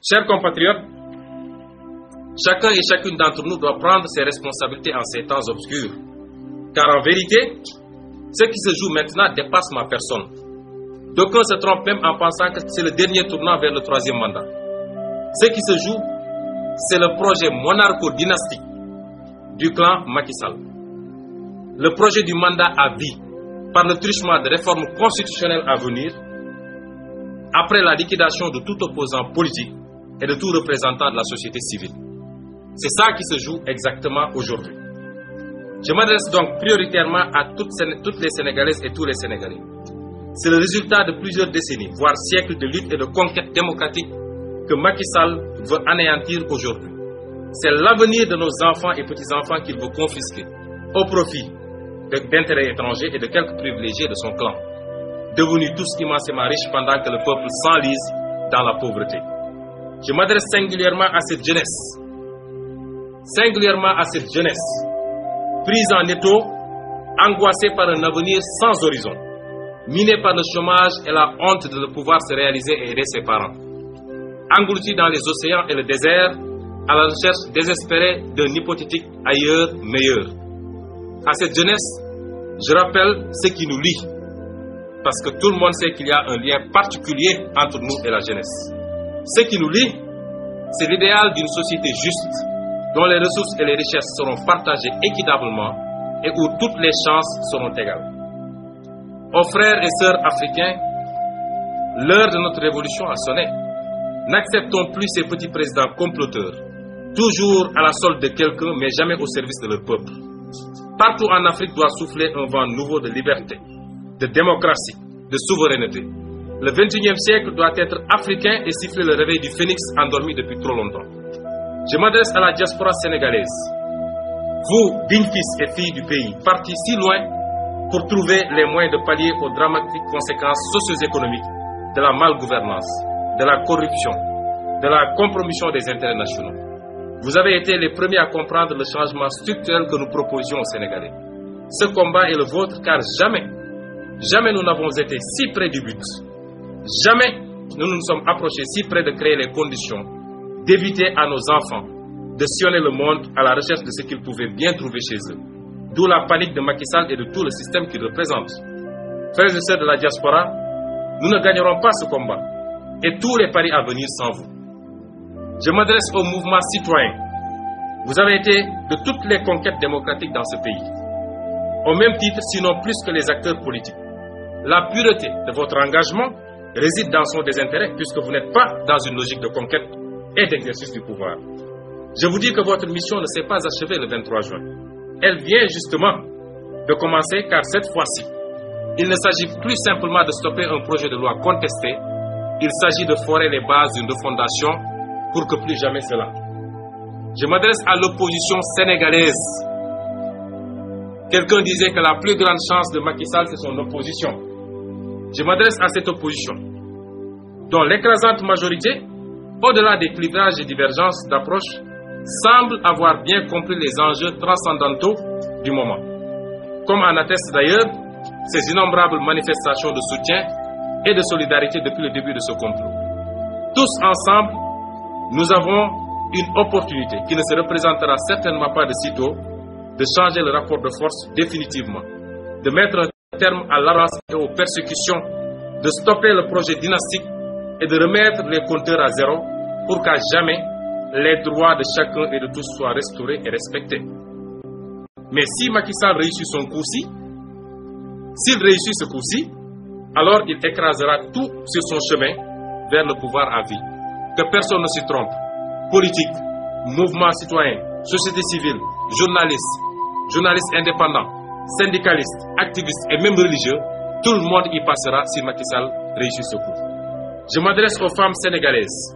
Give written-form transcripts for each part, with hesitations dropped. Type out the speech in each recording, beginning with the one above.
Chers compatriotes, chacun et chacune d'entre nous doit prendre ses responsabilités en ces temps obscurs. Car en vérité, ce qui se joue maintenant dépasse ma personne. D'aucuns se trompent même en pensant que c'est le dernier tournant vers le troisième mandat. Ce qui se joue, c'est le projet monarcho-dynastique du clan Macky Sall. Le projet du mandat à vie par le truchement de réformes constitutionnelles à venir après la liquidation de tout opposant politique et de tout représentant de la société civile. C'est ça qui se joue exactement aujourd'hui. Je m'adresse donc prioritairement à toutes les Sénégalaises et tous les Sénégalais. C'est le résultat de plusieurs décennies, voire siècles de lutte et de conquête démocratique que Macky Sall veut anéantir aujourd'hui. C'est l'avenir de nos enfants et petits-enfants qu'il veut confisquer au profit d'intérêts étrangers et de quelques privilégiés de son clan, devenus tous immensément riches pendant que le peuple s'enlise dans la pauvreté. Je m'adresse singulièrement à cette jeunesse, prise en étau, angoissée par un avenir sans horizon, minée par le chômage et la honte de ne pouvoir se réaliser et aider ses parents, engloutie dans les océans et le désert, à la recherche désespérée d'un hypothétique ailleurs meilleur. À cette jeunesse, je rappelle ce qui nous lie, parce que tout le monde sait qu'il y a un lien particulier entre nous et la jeunesse. Ce qui nous lie, c'est l'idéal d'une société juste, dont les ressources et les richesses seront partagées équitablement et où toutes les chances seront égales. Aux frères et sœurs africains, l'heure de notre révolution a sonné. N'acceptons plus ces petits présidents comploteurs, toujours à la solde de quelqu'un, mais jamais au service de leur peuple. Partout en Afrique doit souffler un vent nouveau de liberté, de démocratie, de souveraineté. Le XXIe siècle doit être africain et siffler le réveil du phénix endormi depuis trop longtemps. Je m'adresse à la diaspora sénégalaise. Vous, dignes fils et filles du pays, partis si loin pour trouver les moyens de pallier aux dramatiques conséquences socio-économiques de la malgouvernance, de la corruption, de la compromission des intérêts nationaux. Vous avez été les premiers à comprendre le changement structurel que nous proposions aux Sénégalais. Ce combat est le vôtre car jamais nous n'avons été si près du but. Jamais nous nous sommes approchés si près de créer les conditions d'éviter à nos enfants de sillonner le monde à la recherche de ce qu'ils pouvaient bien trouver chez eux. D'où la panique de Macky Sall et de tout le système qu'il représente. Frères et sœurs de la diaspora, nous ne gagnerons pas ce combat et tous les paris à venir sans vous. Je m'adresse au mouvement citoyen. Vous avez été de toutes les conquêtes démocratiques dans ce pays. Au même titre, sinon plus que les acteurs politiques. La pureté de votre engagement réside dans son désintérêt puisque vous n'êtes pas dans une logique de conquête et d'exercice du pouvoir. Je vous dis que votre mission ne s'est pas achevée le 23 juin. Elle vient justement de commencer car cette fois-ci, il ne s'agit plus simplement de stopper un projet de loi contesté, il s'agit de forer les bases d'une refondation pour que plus jamais cela. Je m'adresse à l'opposition sénégalaise. Quelqu'un disait que la plus grande chance de Macky Sall, c'est son opposition. Je m'adresse à cette opposition, dont l'écrasante majorité, au-delà des clivages et divergences d'approche, semble avoir bien compris les enjeux transcendantaux du moment. Comme en attestent d'ailleurs ces innombrables manifestations de soutien et de solidarité depuis le début de ce complot. Tous ensemble, nous avons une opportunité qui ne se représentera certainement pas de sitôt, de changer le rapport de force définitivement, de mettre un terme à l'arrogance et aux persécutions, de stopper le projet dynastique et de remettre les compteurs à zéro pour qu'à jamais les droits de chacun et de tous soient restaurés et respectés. Mais si Macky Sall réussit son coup-ci, s'il réussit ce coup-ci, alors il écrasera tout sur son chemin vers le pouvoir à vie. Que personne ne s'y trompe. Politique, mouvement citoyen, société civile, journalistes indépendants, syndicalistes, activistes et même religieux, tout le monde y passera si Macky Sall réussit ce coup. Je m'adresse aux femmes sénégalaises,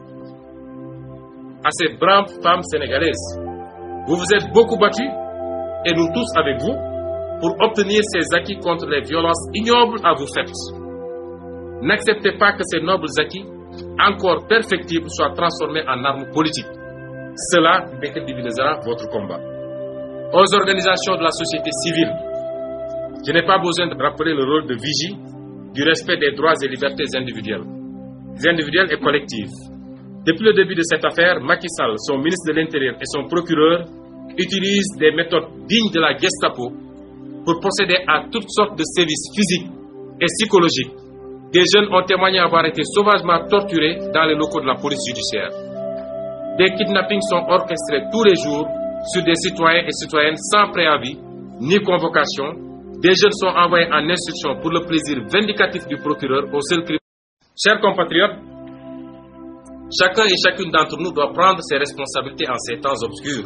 à ces braves femmes sénégalaises. Vous vous êtes beaucoup battues, et nous tous avec vous, pour obtenir ces acquis contre les violences ignobles à vous faites. N'acceptez pas que ces nobles acquis, encore perfectibles, soient transformés en armes politiques. Cela décrédibilisera votre combat. Aux organisations de la société civile, je n'ai pas besoin de rappeler le rôle de vigie du respect des droits et libertés individuelles et collectives. Depuis le début de cette affaire, Macky Sall, son ministre de l'Intérieur et son procureur utilisent des méthodes dignes de la Gestapo pour procéder à toutes sortes de sévices physiques et psychologiques. Des jeunes ont témoigné avoir été sauvagement torturés dans les locaux de la police judiciaire. Des kidnappings sont orchestrés tous les jours sur des citoyens et citoyennes sans préavis ni convocation. Des jeunes sont envoyés en instruction pour le plaisir vindicatif du procureur au seul crime. Chers compatriotes, chacun et chacune d'entre nous doit prendre ses responsabilités en ces temps obscurs.